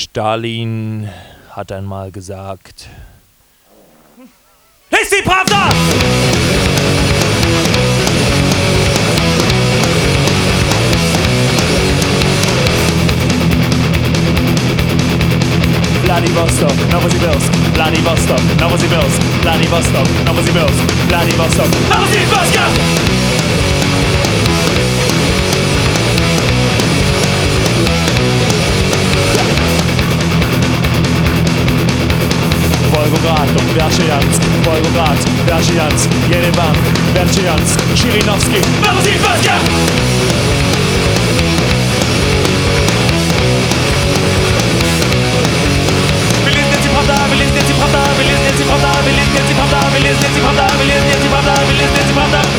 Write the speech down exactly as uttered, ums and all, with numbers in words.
Stalin hat einmal gesagt: Ist die Pravda! Vladivostok, Novosibirsk, Vladivostok, Novosibirsk, Vladivostok, Novosibirsk, Vladivostok, Novosibirsk! Volgograd und Vershiyansk, Volgograd, Vershiyansk, Yerevan, Vershiyansk, Shirinovsky, Novosibirsk! Wir lesen jetzt die Pravda, wir lesen jetzt die Pravda, wir lesen jetzt die Pravda, wir lesen jetzt die Pravda, wir lesen jetzt die Pravda, wir lesen jetzt die Pravda, wir lesen jetzt die Pravda.